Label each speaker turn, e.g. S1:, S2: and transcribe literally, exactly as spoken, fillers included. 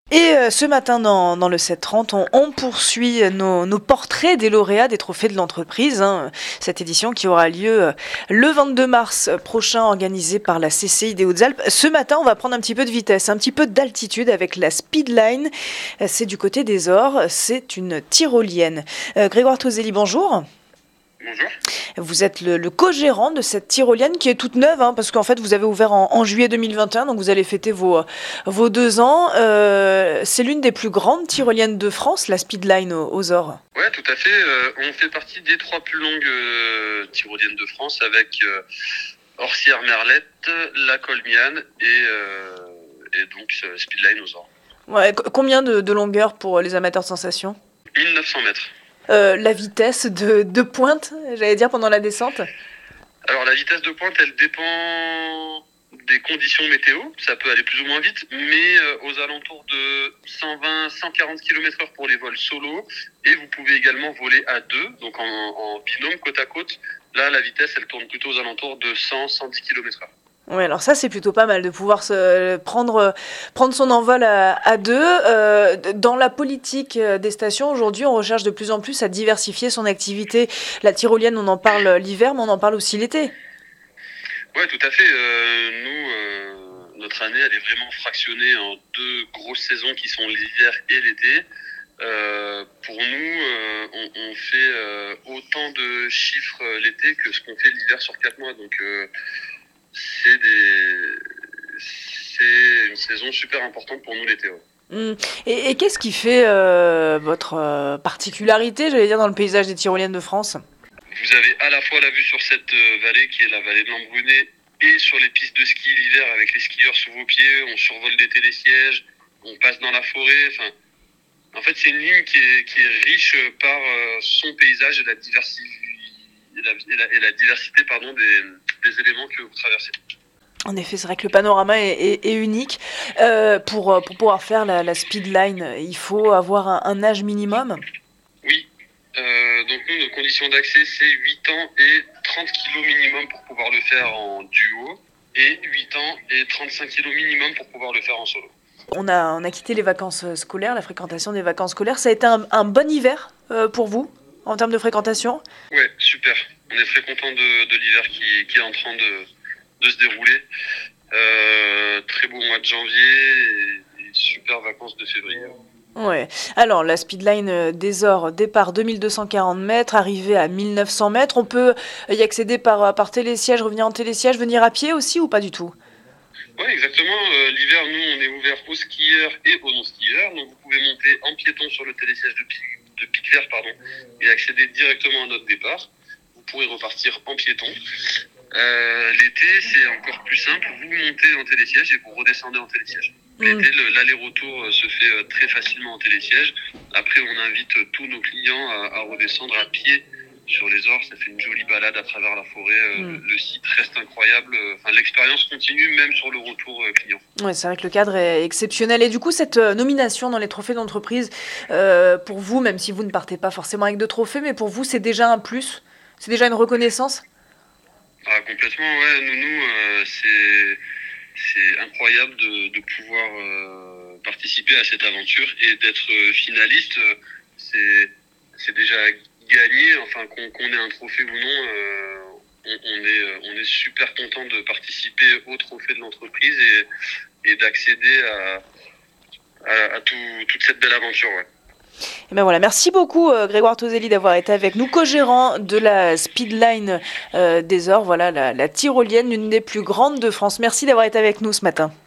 S1: Et euh, ce matin dans, dans le sept trente, on, on poursuit nos, nos portraits des lauréats des trophées de l'entreprise. Hein. Cette édition qui aura lieu le vingt-deux mars prochain, organisée par la C C I des Hautes-Alpes. Ce matin, on va prendre un petit peu de vitesse, un petit peu d'altitude avec la Speedline. C'est du côté des Ors, c'est une tyrolienne. Euh, Grégoire Toselli, bonjour.
S2: Bonjour.
S1: Vous êtes le, le co-gérant de cette tyrolienne qui est toute neuve, hein, parce qu'en fait vous avez ouvert en, en juillet deux mille vingt et un, donc vous allez fêter vos, vos deux ans. Euh, c'est l'une des plus grandes tyroliennes de France, la Speedline aux, aux Ors.
S2: Ouais, tout à fait. Euh, on fait partie des trois plus longues euh, tyroliennes de France avec euh, Orsières-Merlette, la Colmiane et, euh, et donc euh, Speedline aux Ors.
S1: Ouais, combien de, de longueur pour les amateurs de sensations?
S2: mille neuf cents mètres.
S1: Euh, la vitesse de, de pointe, j'allais dire, pendant la descente?
S2: Alors la vitesse de pointe, elle dépend des conditions météo. Ça peut aller plus ou moins vite, mais euh, aux alentours de cent vingt à cent quarante kilomètres heure pour les vols solo. Et vous pouvez également voler à deux, donc en, en binôme, côte à côte. Là, la vitesse, elle tourne plutôt aux alentours de cent à cent dix kilomètres heure.
S1: Oui, alors ça c'est plutôt pas mal de pouvoir se prendre, prendre son envol à, à deux. Euh, dans la politique des stations, aujourd'hui, on recherche de plus en plus à diversifier son activité. La tyrolienne, on en parle l'hiver, mais on en parle aussi l'été.
S2: Oui, tout à fait. Euh, nous, euh, notre année, elle est vraiment fractionnée en deux grosses saisons qui sont l'hiver et l'été. Euh, pour nous, euh, on, on fait euh, autant de chiffres l'été que ce qu'on fait l'hiver sur quatre mois. Donc, euh, c'est des, c'est une saison super importante pour nous l'été. Ouais.
S1: Mmh. Et, et qu'est-ce qui fait euh, votre euh, particularité, j'allais dire, dans le paysage des tyroliennes de France?
S2: Vous avez à la fois la vue sur cette vallée qui est la vallée de l'Embrunet et sur les pistes de ski l'hiver avec les skieurs sous vos pieds. On survole des télésièges, on passe dans la forêt. Enfin, en fait, c'est une ligne qui est, qui est riche par euh, son paysage et la, diversi... et la, et la, et la diversité pardon, des, des éléments que vous traversez.
S1: En effet, c'est vrai que le panorama est, est, est unique. Euh, pour, pour pouvoir faire la, la Speedline, il faut avoir un, un âge minimum?
S2: Oui. Euh, donc nous, nos conditions d'accès, c'est huit ans et trente kilos minimum pour pouvoir le faire en duo, et huit ans et trente-cinq kilos minimum pour pouvoir le faire en solo.
S1: On a, on a quitté les vacances scolaires, la fréquentation des vacances scolaires. Ça a été un, un bon hiver euh, pour vous, en termes de fréquentation?
S2: Ouais, super. On est très content de, de l'hiver qui, qui est en train de, de se dérouler. Euh, très beau mois de janvier et, et super vacances de février.
S1: Ouais. Alors, la Speedline des Ors, départ deux mille deux cent quarante mètres, arrivée à mille neuf cents mètres. On peut y accéder par, par télésiège, revenir en télésiège, venir à pied aussi ou pas du tout?
S2: Oui, exactement. Euh, l'hiver, nous, on est ouvert aux skieurs et aux non-skieurs. Donc, vous pouvez monter en piéton sur le télésiège de, Pic- de Pic-Vert, pardon, et accéder directement à notre départ. Vous pourrez repartir en piéton. Euh, l'été, c'est encore plus simple. Vous montez en télésiège et vous redescendez en télésiège. L'été, le, l'aller-retour se fait très facilement en télésiège. Après, on invite tous nos clients à, à redescendre à pied sur les Ors. Ça fait une jolie balade à travers la forêt. Mm. Le site reste incroyable. Enfin, l'expérience continue même sur le retour client.
S1: Oui, c'est vrai que le cadre est exceptionnel. Et du coup, cette nomination dans les trophées d'entreprise, euh, pour vous, même si vous ne partez pas forcément avec de trophées, mais pour vous, c'est déjà un plus? C'est déjà une reconnaissance?
S2: Ah, complètement, ouais. Nous, nous euh, c'est... C'est incroyable de, de pouvoir euh, participer à cette aventure et d'être finaliste. C'est, c'est déjà gagné. Enfin, qu'on, qu'on ait un trophée ou non, euh, on, on, est, on est super content de participer au trophée de l'entreprise et, et d'accéder à, à, à tout, toute cette belle aventure. Ouais.
S1: Et ben voilà, merci beaucoup euh, Grégoire Toselli d'avoir été avec nous, co-gérant de la Speedline euh, des Ors, voilà la, la tyrolienne, l'une des plus grandes de France. Merci d'avoir été avec nous ce matin.